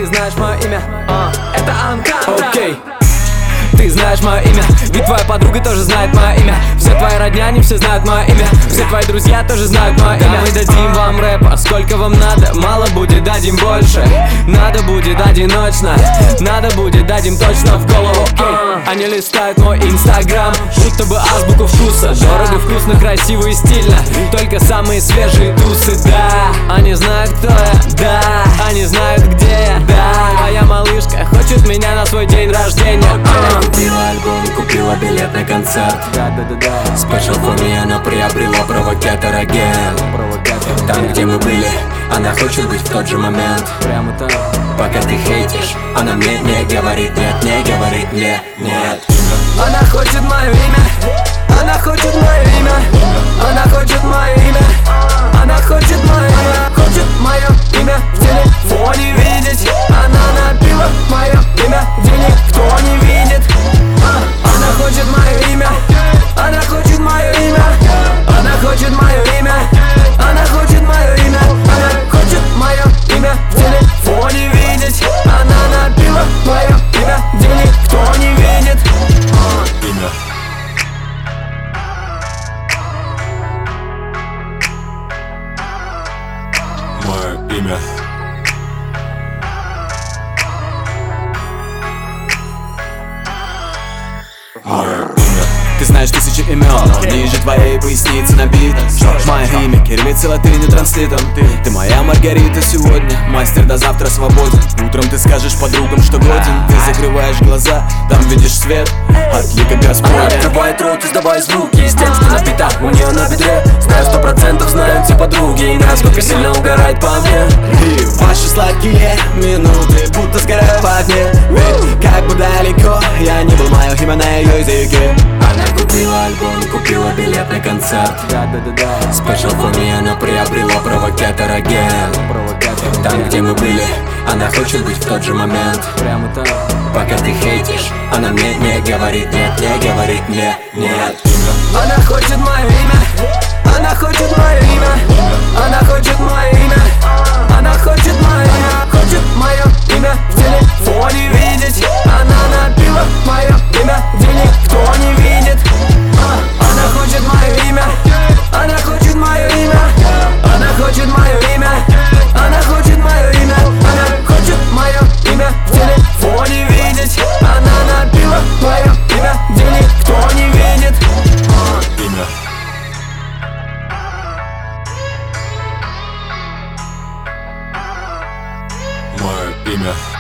знаешь мое имя. Это Анкара. Окей. Ты знаешь мое имя, ведь твоя подруга тоже знает мое имя. Все твои родня, они все знают мое имя. Все твои друзья тоже знают мое имя. Мы дадим вам рэпа, сколько вам надо. Мало будет, дадим больше. Надо будет, одиночно. Надо будет, дадим точно в голову. Они листают мой инстаграм, будто бы азбуку вкуса. Дорого, вкусно, красиво и стильно. Только самые свежие тусы, да. Они знают, кто я, да. Они знают, где я, да. Моя малышка хочет меня на свой день рождения. Купила альбом, купила билет на концерт. Special for me, она приобрела провокатор агент. Там, где мы были, она хочет быть в тот же момент. Прямо там. Пока ты хейтишь, она мне не говорит нет, не говорит мне нет. Она хочет мое имя. Она хочет мое имя. Она хочет мое имя. Она хочет мое имя. Хочет мое имя в телефоне видеть. Она набила мое имя, где никто не видит. Она хочет мое имя. Она хочет мое имя. Она хочет мое имя. Она хочет мое имя. Она хочет мое имя в телефоне видеть. Она набила мое имя, где никто не видит. Имя. Мое имя. Мое имя. Ты знаешь тысячи имен, но ниже твоей поясницы набито мое имя, кириллицей, латынью, транслитом. Ты моя Маргарита сегодня, мастер до завтра свободен. Утром ты скажешь подругам, что годен. Ты закрываешь глаза, там видишь свет от лика Господня. Она открывает рот, издавая звуки из тем, что напита у нее на бедре. Знаю 100%, знают все подруги, и насколько сильно угорает по мне. И ваши сладкие минуты будто сгорают в огне. Ведь как бы далеко я не был, мое имя на ее языке. Она купила альбом, купила билет на концерт. Special for me, она приобрела провокатор агент. Там, где мы были, она хочет быть в тот же момент. Прямо там. Пока ты хейтишь, она мне не говорит нет, не говорит мне нет. Она хочет мое имя. Она хочет мое имя. Она хочет мое имя. Она хочет мое имя. Хочет мое имя в телефоне видеть. Она набила мое имя, где никто не видит. Она хочет мое имя. Она хочет мое имя. Она хочет мое имя. Она хочет мое имя. Она хочет мое имя в телефоне видеть. Она набила мое имя, где никто не видит. Имя. Мое имя.